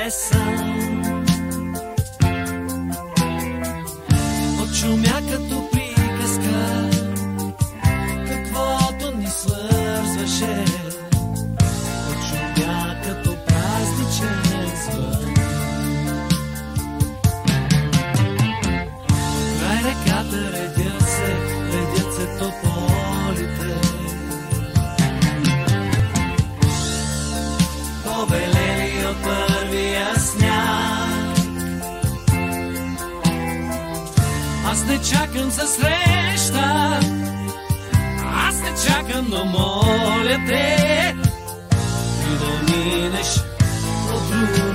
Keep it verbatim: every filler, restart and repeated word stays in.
песен. Отшумя като приказка, каквото ни свързваше. Отшумя като празничен звън. Край реката редят се, редят се тополите. Побелели от първия сняг. Аз не чакам за среща, аз не чакам, но моля те, ти да минеш от друг.